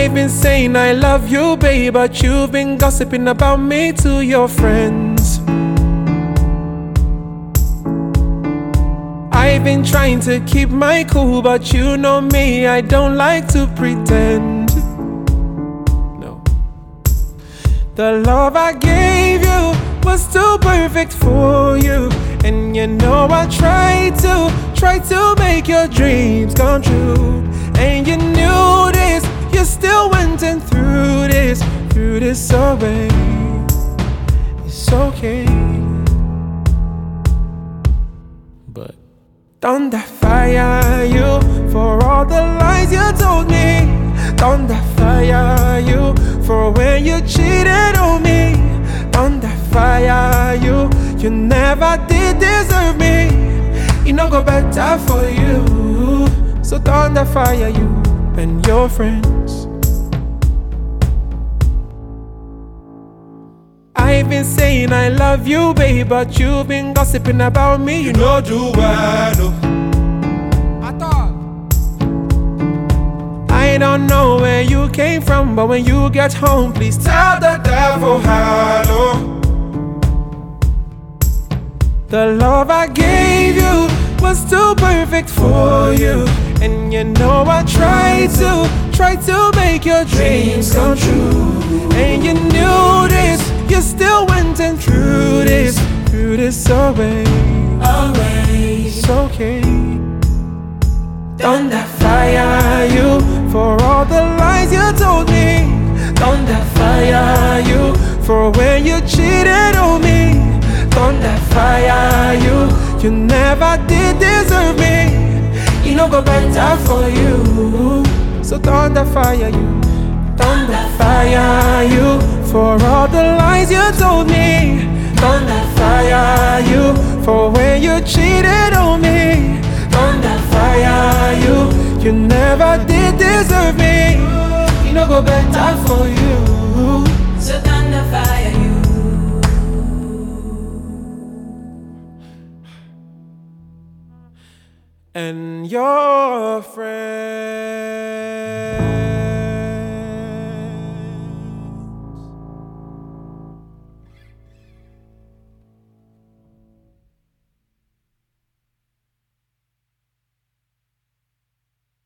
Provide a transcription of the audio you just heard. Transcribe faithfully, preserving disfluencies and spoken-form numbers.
I've been saying I love you, babe, but you've been gossiping about me to your friends. I've been trying to keep my cool, but you know me, I don't like to pretend. No. The love I gave you was too perfect for you, and you know I tried to, tried to make your dreams come true. And you knew this, you still went and threw this, threw this away. It's okay, but don't I fire you for all the lies you told me? Don't I fire you for when you cheated on me? Don't I fire you? You never did deserve me. It no go better for you. So don't I fire you and your friends. I've been saying I love you, babe, but you've been gossiping about me. You know do well, no. I thought I don't know where you came from, but when you get home, please tell the devil hello. The love I gave you was too perfect for you, and you know I tried to, tried to make your dreams come true. And you knew this, you still went and threw this, threw this away. Away. It's okay. Don't I fire you for all the lies you told me? Don't I fire you for when you cheated on me? Don't I fire you? You never did deserve me. It no go better for you. So don't I fire you? Don't I fire you for all the lies you told me? Don't I fire you for when you cheated on me? Don't I fire you? You never did deserve me. It no go better for you. So don't I fire you? And your friend.